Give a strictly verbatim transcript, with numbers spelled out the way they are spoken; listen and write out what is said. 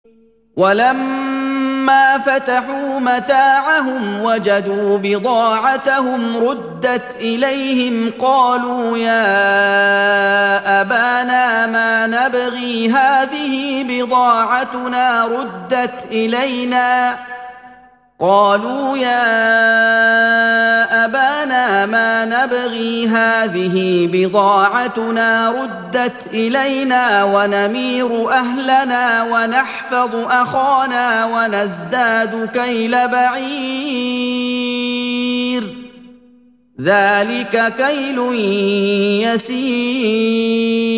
ولما فتحوا متاعهم وجدوا بضاعتهم ردت إليهم قالوا يا أبانا ما نبغي هذه بضاعتنا ردت إلينا قالوا يا أبانا ما نبغي هذه بضاعتنا ردت إلينا ونمير أهلنا ونحفظ أخانا ونزداد كيل بعير ذلك كيل يسير